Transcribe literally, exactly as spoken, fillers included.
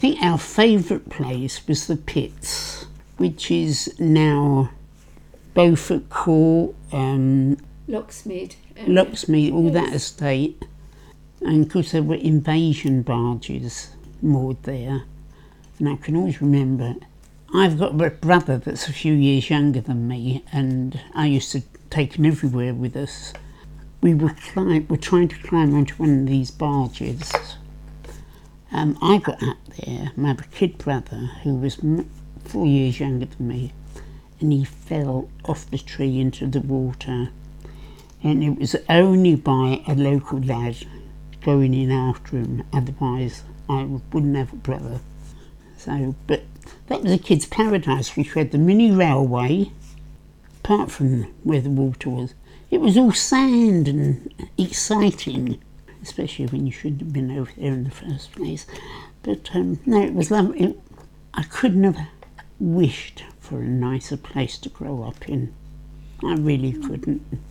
I think our favourite place was the Pits, which is now Beaufort Court, um, Locksmead. Locksmead, all Yes. that estate. And of course there were invasion barges moored there. And I can always remember, I've got a brother that's a few years younger than me, and I used to take him everywhere with us. We were, climb, were trying to climb onto one of these barges. Um, I got up there, my kid brother, who was m- four years younger than me, and he fell off the tree into the water. And it was only by a local lad going in after him, otherwise I wouldn't have a brother. So, but that was a kid's paradise, which had the mini railway, apart from where the water was. It was all sand and exciting, especially when you shouldn't have been over there in the first place. But um, no, it was lovely. It, I couldn't have wished for a nicer place to grow up in. I really couldn't.